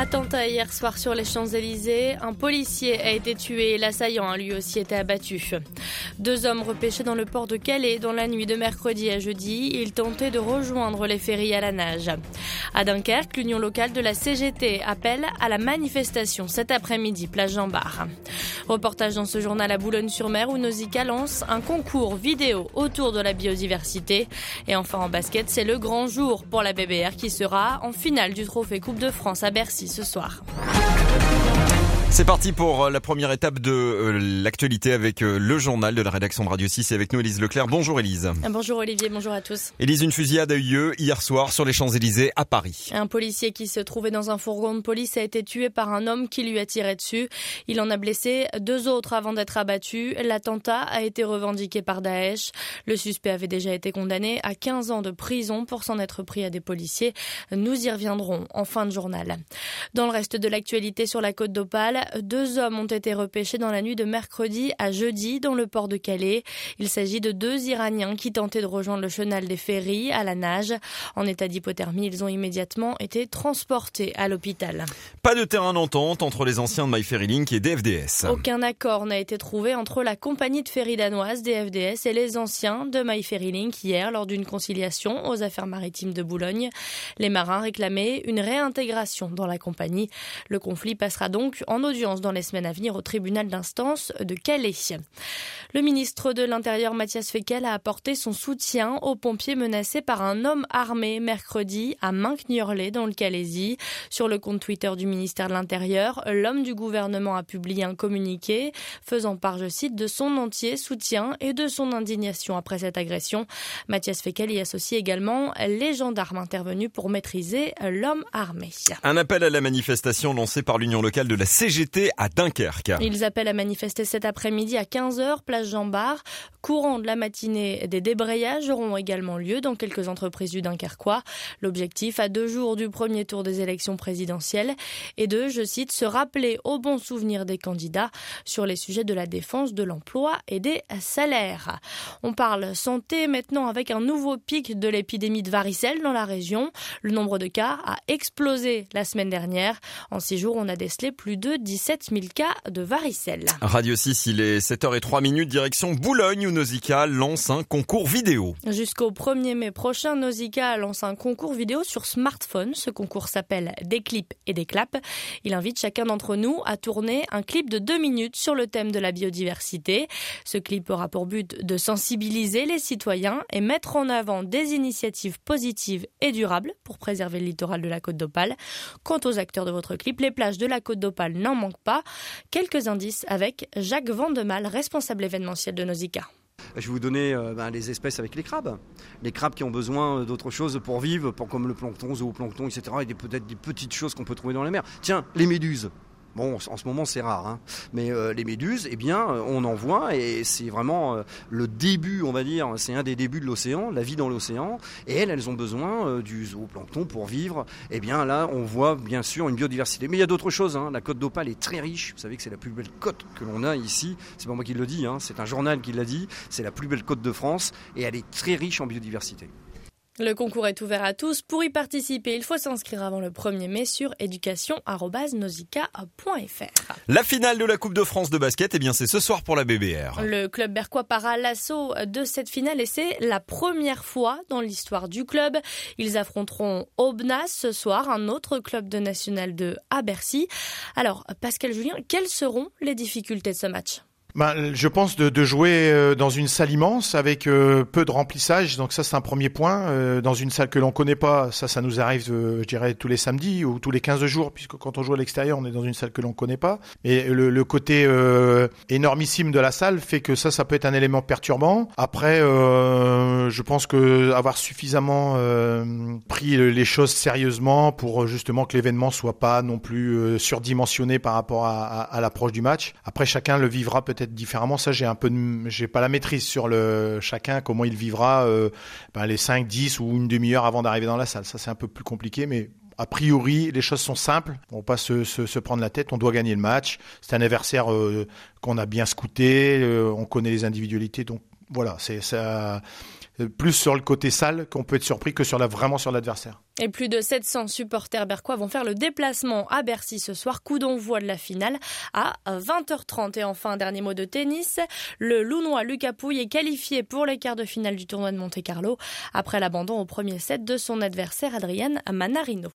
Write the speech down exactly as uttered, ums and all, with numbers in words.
Attentat hier soir sur les Champs-Élysées. Un policier a été tué et l'assaillant a lui aussi été abattu. Deux hommes repêchés dans le port de Calais dans la nuit de mercredi à jeudi. Ils tentaient de rejoindre les ferries à la nage. À Dunkerque, l'union locale de la C G T appelle à la manifestation cet après-midi, place Jean-Bart. Reportage dans ce journal à Boulogne-sur-Mer où Nausicaa lance un concours vidéo autour de la biodiversité. Et enfin en basket, c'est le grand jour pour la B B R qui sera en finale du trophée Coupe de France à Bercy ce soir. C'est parti pour la première étape de euh, l'actualité avec euh, le journal de la rédaction de Radio six et avec nous Élise Leclerc. Bonjour Élise. Bonjour Olivier, bonjour à tous. Élise, une fusillade a eu lieu hier soir sur les Champs-Élysées à Paris. Un policier qui se trouvait dans un fourgon de police a été tué par un homme qui lui a tiré dessus. Il en a blessé deux autres avant d'être abattu. L'attentat a été revendiqué par Daesh. Le suspect avait déjà été condamné à quinze ans de prison pour s'en être pris à des policiers. Nous y reviendrons en fin de journal. Dans le reste de l'actualité sur la côte d'Opale, deux hommes ont été repêchés dans la nuit de mercredi à jeudi dans le port de Calais. Il s'agit de deux Iraniens qui tentaient de rejoindre le chenal des ferries à la nage. En état d'hypothermie, ils ont immédiatement été transportés à l'hôpital. Pas de terrain d'entente entre les anciens de My Ferry Link et D F D S. Aucun accord n'a été trouvé entre la compagnie de ferry danoise D F D S et les anciens de My Ferry Link hier lors d'une conciliation aux affaires maritimes de Boulogne. Les marins réclamaient une réintégration dans la compagnie. Le conflit passera donc en audience dans les semaines à venir au tribunal d'instance de Calais. Le ministre de l'Intérieur Matthias Fekl a apporté son soutien aux pompiers menacés par un homme armé mercredi à Minckniorlé dans le Calaisis. Sur le compte Twitter du ministère de l'Intérieur, l'homme du gouvernement a publié un communiqué faisant part, je cite, de son entier soutien et de son indignation après cette agression. Matthias Fekl y associe également les gendarmes intervenus pour maîtriser l'homme armé. Un appel à la manifestation lancé par l'union locale de la C G T à Dunkerque. Ils appellent à manifester cet après-midi à quinze heures, place Jean-Bart. Courant de la matinée, des débrayages auront également lieu dans quelques entreprises du Dunkerquois. L'objectif, à deux jours du premier tour des élections présidentielles, est de, je cite, se rappeler au bon souvenir des candidats sur les sujets de la défense, de l'emploi et des salaires. On parle santé maintenant avec un nouveau pic de l'épidémie de varicelle dans la région. Le nombre de cas a explosé la semaine dernière. En six jours, on a décelé plus de dix-sept mille cas de varicelle. Radio six, il est sept heures zéro trois, direction Boulogne où Nausicaa lance un concours vidéo. Jusqu'au premier mai prochain, Nausicaa lance un concours vidéo sur smartphone. Ce concours s'appelle Des clips et des claps. Il invite chacun d'entre nous à tourner un clip de deux minutes sur le thème de la biodiversité. Ce clip aura pour but de sensibiliser les citoyens et mettre en avant des initiatives positives et durables pour préserver le littoral de la Côte d'Opale. Quant aux acteurs de votre clip, les plages de la Côte d'Opale n'en manquent pas. Quelques indices avec Jacques Vandemal, responsable événementiel de Nausicaa. Je vais vous donner euh, ben, les espèces avec les crabes. Les crabes qui ont besoin d'autre chose pour vivre, pour, comme le plancton, zooplancton, et cetera. Et des, peut-être des petites choses qu'on peut trouver dans les mers. Tiens, les méduses. Bon, en ce moment c'est rare, hein. Mais euh, les méduses, eh bien, on en voit et c'est vraiment euh, le début, on va dire, c'est un des débuts de l'océan, la vie dans l'océan. Et elles, elles ont besoin euh, du zooplancton pour vivre. Eh bien, là, on voit bien sûr une biodiversité. Mais il y a d'autres choses, hein. La côte d'Opale est très riche. Vous savez que c'est la plus belle côte que l'on a ici. C'est pas moi qui le dis, hein. C'est un journal qui l'a dit. C'est la plus belle côte de France et elle est très riche en biodiversité. Le concours est ouvert à tous. Pour y participer, il faut s'inscrire avant le premier mai sur éducation arobase nausicaa point f r. La finale de la Coupe de France de basket, eh bien c'est ce soir pour la B B R. Le club berquois part à l'assaut de cette finale et c'est la première fois dans l'histoire du club. Ils affronteront Aubenas ce soir, un autre club de National deux à Bercy. Alors, Pascal Julien, quelles seront les difficultés de ce match ? Ben, je pense de, de jouer dans une salle immense avec euh, peu de remplissage, donc ça c'est un premier point. Euh, dans une salle que l'on connaît pas, ça ça nous arrive, euh, je dirais tous les samedis ou tous les quinze jours, puisque quand on joue à l'extérieur, on est dans une salle que l'on connaît pas. Et le, le côté euh, énormissime de la salle fait que ça, ça peut être un élément perturbant. Après, euh, je pense que avoir suffisamment euh, pris les choses sérieusement pour justement que l'événement soit pas non plus euh, surdimensionné par rapport à, à, à l'approche du match. Après, chacun le vivra peut-être différemment. Ça, j'ai un peu de, j'ai pas la maîtrise sur le chacun, comment il vivra euh, ben les cinq, dix ou une demi-heure avant d'arriver dans la salle. Ça, c'est un peu plus compliqué, mais a priori, les choses sont simples. On va pas se, se, se prendre la tête. On doit gagner le match. C'est un adversaire euh, qu'on a bien scouté. Euh, on connaît les individualités. Donc voilà, c'est ça. plus sur le côté salle qu'on peut être surpris que sur la, vraiment sur l'adversaire. Et plus de sept cents supporters berquois vont faire le déplacement à Bercy ce soir. Coup d'envoi de la finale à vingt heures trente. Et enfin, dernier mot de tennis. Le Lounois Lucas Pouille est qualifié pour les quarts de finale du tournoi de Monte-Carlo après l'abandon au premier set de son adversaire Adrian Manarino.